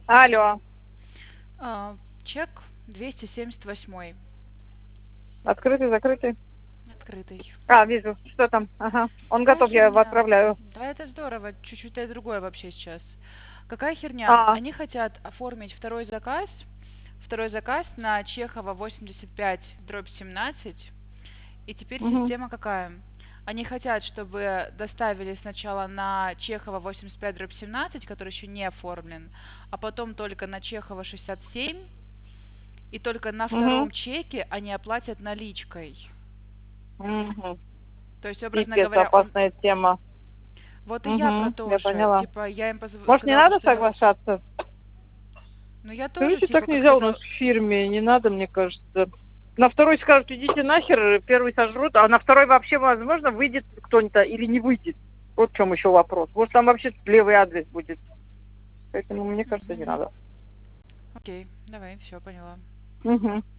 Алло. Чек 278. Открытый, закрытый? Открытый. Вижу. Что там? Ага. Он Какая готов, я его херня? отправляю. Да, это здорово. Чуть-чуть это другое вообще сейчас. Какая херня? А, Они хотят оформить второй заказ. Второй заказ на Чехова 85 дробь 17. И теперь угу, система какая? Они хотят, чтобы доставили сначала на Чехова 85 дробь 17, который еще не оформлен, а потом только на Чехова 67, и только на угу, втором чеке они оплатят наличкой. угу. То есть, образно Пипец, говоря, он... опасная тема. Вот и я про Угу, то я же. поняла. Типа, я им Может, не сказала, то, надо что... соглашаться? Ну, я тоже, Скажите, так типа, как нельзя у нас сказал... в фирме, не надо, мне кажется. На второй скажут, идите нахер, первый сожрут, а на второй вообще, возможно, выйдет кто-нибудь или не выйдет. Вот в чем еще вопрос. Может, там вообще левый адрес будет. Поэтому, мне кажется, не Угу. надо. Окей, давай, все, поняла. Угу.